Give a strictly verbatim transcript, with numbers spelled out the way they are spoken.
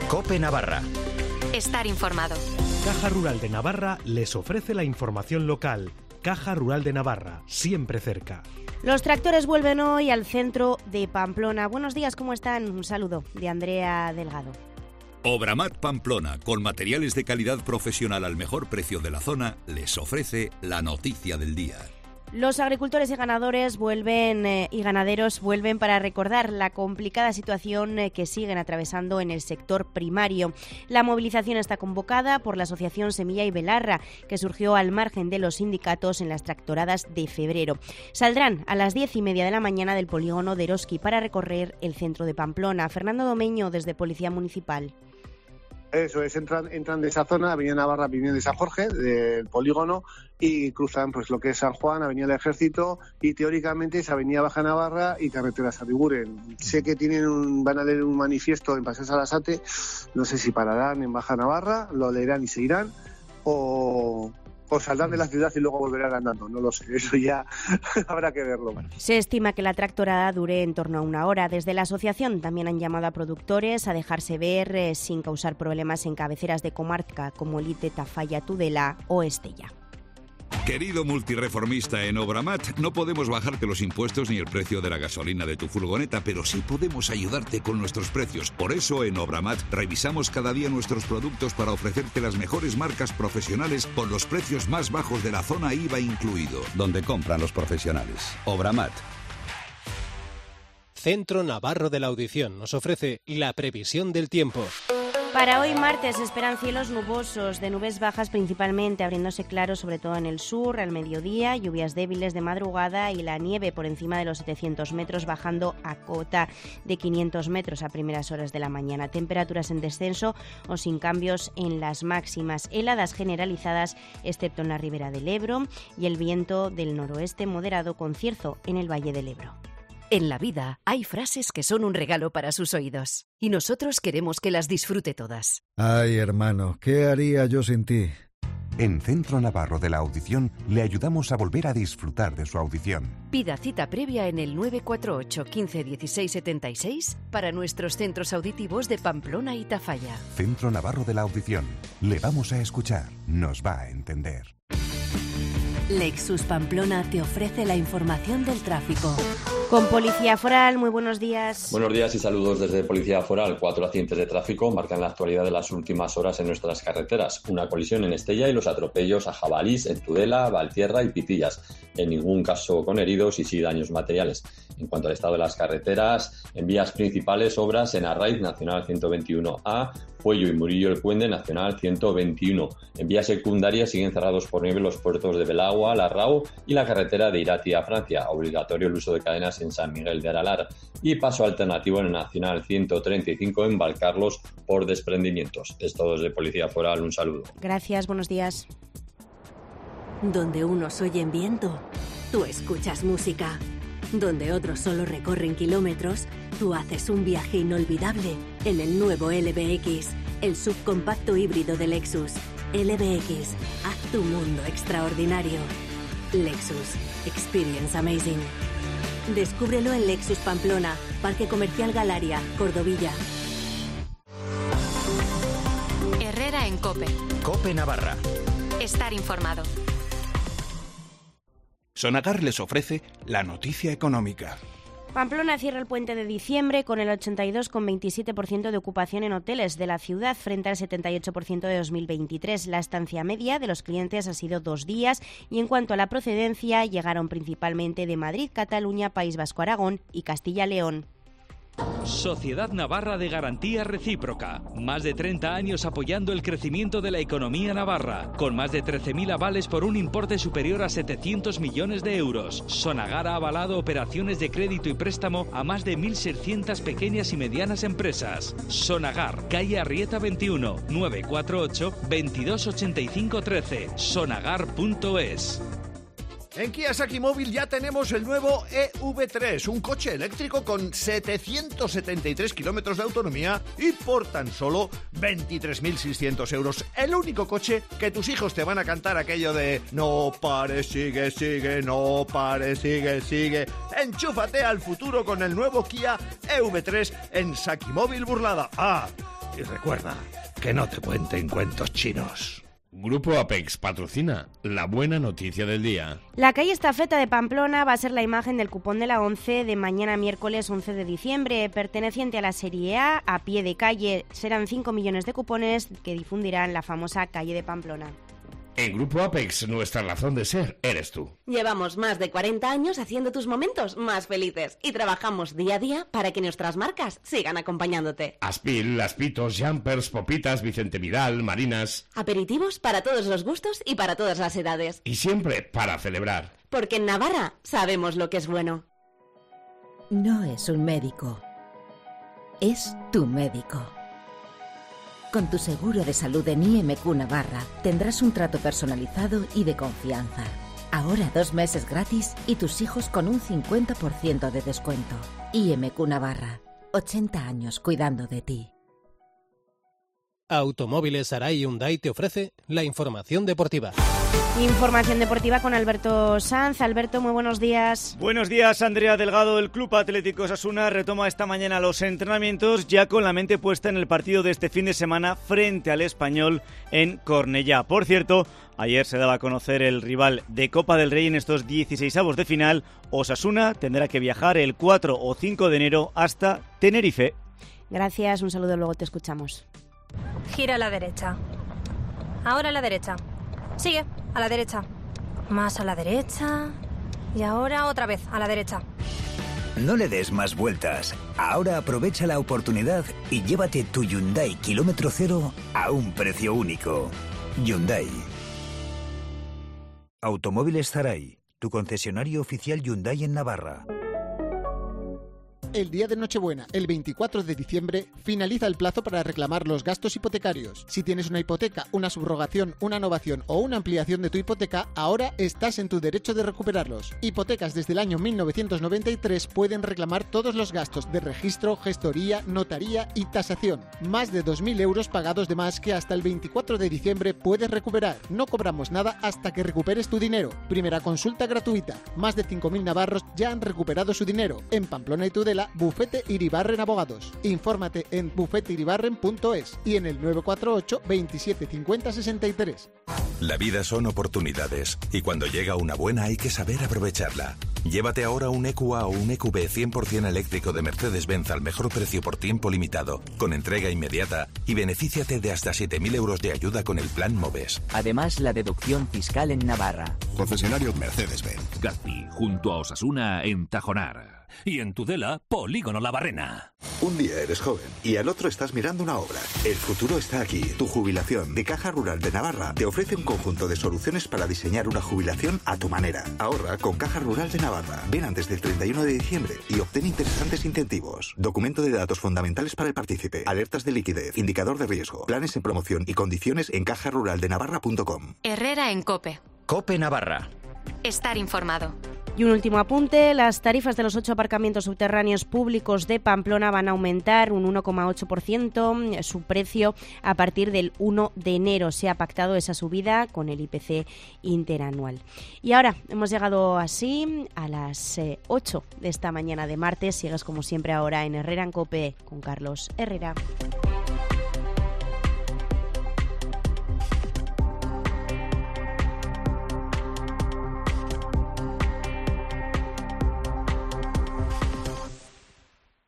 COPE Navarra. Estar informado. Caja Rural de Navarra les ofrece la información local. Caja Rural de Navarra, siempre cerca. Los tractores vuelven hoy al centro de Pamplona. Buenos días, ¿cómo están? Un saludo de Andrea Delgado. Obramat Pamplona, con materiales de calidad profesional al mejor precio de la zona, les ofrece la noticia del día. Los agricultores y ganadores vuelven eh, y ganaderos vuelven para recordar la complicada situación eh, que siguen atravesando en el sector primario. La movilización está convocada por la Asociación Semilla y Belarra, que surgió al margen de los sindicatos en las tractoradas de febrero. Saldrán a las diez y media de la mañana del polígono de Eroski para recorrer el centro de Pamplona. Fernando Domeño, desde Policía Municipal. Eso es, entran, entran de esa zona, Avenida Navarra, Avenida de San Jorge, del polígono, y cruzan pues lo que es San Juan, Avenida del Ejército, y teóricamente es Avenida Baja Navarra y Carretera Sarriguren. Sé que tienen un, van a leer un manifiesto en Paseo Sarasate, no sé si pararán en Baja Navarra, lo leerán y se irán, o... o saldrán de la ciudad y luego volverán andando, no lo sé, eso ya habrá que verlo. Se estima que la tractorada dure en torno a una hora. Desde la asociación también han llamado a productores a dejarse ver eh, sin causar problemas en cabeceras de comarca como Lite, Tafalla, Tudela o Estella. Querido multireformista en Obramat, no podemos bajarte los impuestos ni el precio de la gasolina de tu furgoneta, pero sí podemos ayudarte con nuestros precios. Por eso en Obramat revisamos cada día nuestros productos para ofrecerte las mejores marcas profesionales con los precios más bajos de la zona I V A incluido, donde compran los profesionales. Obramat. Centro Navarro de la Audición nos ofrece la previsión del tiempo. Para hoy martes se esperan cielos nubosos, de nubes bajas principalmente, abriéndose claros sobre todo en el sur, al mediodía, lluvias débiles de madrugada y la nieve por encima de los setecientos metros, bajando a cota de quinientos metros a primeras horas de la mañana. Temperaturas en descenso o sin cambios en las máximas, heladas generalizadas excepto en la ribera del Ebro y el viento del noroeste moderado con cierzo en el Valle del Ebro. En la vida hay frases que son un regalo para sus oídos y nosotros queremos que las disfrute todas. Ay, hermano, ¿qué haría yo sin ti? En Centro Navarro de la Audición le ayudamos a volver a disfrutar de su audición. Pida cita previa en el nueve cuatro ocho, quince, dieciséis, setenta y seis para nuestros centros auditivos de Pamplona y Tafalla. Centro Navarro de la Audición. Le vamos a escuchar, nos va a entender. Lexus Pamplona te ofrece la información del tráfico. Con Policía Foral, muy buenos días. Buenos días y saludos desde Policía Foral. Cuatro accidentes de tráfico marcan la actualidad de las últimas horas en nuestras carreteras. Una colisión en Estella y los atropellos a Jabalís, en Tudela, Valtierra y Pitillas. En ningún caso con heridos y sí daños materiales. En cuanto al estado de las carreteras, en vías principales, obras en Arraiz, Nacional ciento veintiuno A, Puello y Murillo el Puente, Nacional ciento veintiuno. En vías secundarias siguen cerrados por nieve los puertos de Belagua, Larrao y la carretera de Irati a Francia. Obligatorio el uso de cadenas en San Miguel de Aralar. Y paso alternativo en el Nacional ciento treinta y cinco en Valcarlos por desprendimientos. Es todo desde Policía Foral. Un saludo. Gracias, buenos días. Donde unos oyen viento, tú escuchas música. Donde otros solo recorren kilómetros, tú haces un viaje inolvidable en el nuevo L B X, el subcompacto híbrido de Lexus. L B X, haz tu mundo extraordinario. Lexus, experience amazing. Descúbrelo en Lexus Pamplona, Parque Comercial Galaria, Cordovilla. Herrera en COPE. COPE Navarra. Estar informado. Sonagar les ofrece la noticia económica. Pamplona cierra el puente de diciembre con el ochenta y dos coma veintisiete por ciento de ocupación en hoteles de la ciudad frente al setenta y ocho por ciento de dos mil veintitrés. La estancia media de los clientes ha sido dos días y en cuanto a la procedencia llegaron principalmente de Madrid, Cataluña, País Vasco, Aragón y Castilla-León. Sociedad Navarra de Garantía Recíproca. Más de treinta años apoyando el crecimiento de la economía navarra, con más de trece mil avales por un importe superior a setecientos millones de euros. Sonagar ha avalado operaciones de crédito y préstamo a más de mil seiscientas pequeñas y medianas empresas. Sonagar, calle Arrieta veintiuno, nueve cuatro ocho, veintidós ochenta y cinco trece. sonagar punto es. En Kia Saki Móvil ya tenemos el nuevo E V tres, un coche eléctrico con setecientos setenta y tres kilómetros de autonomía y por tan solo veintitrés mil seiscientos euros. El único coche que tus hijos te van a cantar aquello de no pares, sigue, sigue, no pares, sigue, sigue. Enchúfate al futuro con el nuevo Kia E V tres en Saki Móvil Burlada. Ah, Y recuerda, que no te cuenten cuentos chinos. Grupo Apex patrocina la buena noticia del día. La calle Estafeta de Pamplona va a ser la imagen del cupón de la ONCE de mañana miércoles once de diciembre, perteneciente a la Serie A, a pie de calle. Serán cinco millones de cupones que difundirán la famosa calle de Pamplona. En Grupo Apex, nuestra razón de ser eres tú. Llevamos más de cuarenta años haciendo tus momentos más felices y trabajamos día a día para que nuestras marcas sigan acompañándote. Aspil, Aspitos, Jumpers, Popitas, Vicente Vidal, Marinas. Aperitivos para todos los gustos y para todas las edades. Y siempre para celebrar. Porque en Navarra sabemos lo que es bueno. No es un médico. Es tu médico. Con tu seguro de salud en I M Q Navarra tendrás un trato personalizado y de confianza. Ahora dos meses gratis y tus hijos con un cincuenta por ciento de descuento. I M Q Navarra, ochenta años cuidando de ti. Automóviles Arai Hyundai te ofrece la información deportiva. Información deportiva con Alberto Sanz. Alberto, muy buenos días. Buenos días, Andrea Delgado. El Club Atlético Osasuna retoma esta mañana los entrenamientos ya con la mente puesta en el partido de este fin de semana frente al Español en Cornellá. Por cierto, ayer se daba a conocer el rival de Copa del Rey en estos dieciseisavos de final. Osasuna tendrá que viajar el cuatro o cinco de enero hasta Tenerife. Gracias, un saludo, luego te escuchamos. Gira a la derecha. Ahora a la derecha. Sigue, a la derecha. Más a la derecha. Y ahora otra vez, a la derecha. No le des más vueltas. Ahora aprovecha la oportunidad y llévate tu Hyundai kilómetro cero a un precio único. Hyundai. Automóviles Zaray, tu concesionario oficial Hyundai en Navarra. El día de Nochebuena, el veinticuatro de diciembre, finaliza el plazo para reclamar los gastos hipotecarios. Si tienes una hipoteca, una subrogación, una novación o una ampliación de tu hipoteca, ahora estás en tu derecho de recuperarlos. Hipotecas desde el año mil novecientos noventa y tres pueden reclamar todos los gastos de registro, gestoría, notaría y tasación. Más de dos mil euros pagados de más que hasta el veinticuatro de diciembre puedes recuperar. No cobramos nada hasta que recuperes tu dinero. Primera consulta gratuita. Más de cinco mil navarros ya han recuperado su dinero. En Pamplona y Tudela, Bufete Iribarren Abogados. Infórmate en bufete iribarren punto es y en el nueve cuatro ocho, veintisiete cincuenta, sesenta y tres. La vida son oportunidades y cuando llega una buena hay que saber aprovecharla. Llévate ahora un E Q A o un E Q B cien por ciento eléctrico de Mercedes-Benz al mejor precio por tiempo limitado, con entrega inmediata y benefíciate de hasta siete mil euros de ayuda con el Plan Moves. Además, la deducción fiscal en Navarra. Concesionario Mercedes-Benz. Gazpi, junto a Osasuna en Tajonar. Y en Tudela, Polígono La Barrena. Un día eres joven y al otro estás mirando una obra. El futuro está aquí. Tu jubilación de Caja Rural de Navarra te ofrece un conjunto de soluciones para diseñar una jubilación a tu manera. Ahorra con Caja Rural de Navarra. Ven antes del treinta y uno de diciembre y obtén interesantes incentivos. Documento de datos fundamentales para el partícipe. Alertas de liquidez. Indicador de riesgo. Planes en promoción y condiciones en caja rural de navarra punto com. Herrera en COPE. COPE Navarra. Estar informado. Y un último apunte, las tarifas de los ocho aparcamientos subterráneos públicos de Pamplona van a aumentar un uno coma ocho por ciento su precio a partir del uno de enero. Se ha pactado esa subida con el I P C interanual. Y ahora hemos llegado así a las eh, ocho de esta mañana de martes. Sigues como siempre ahora en Herrera en COPE con Carlos Herrera.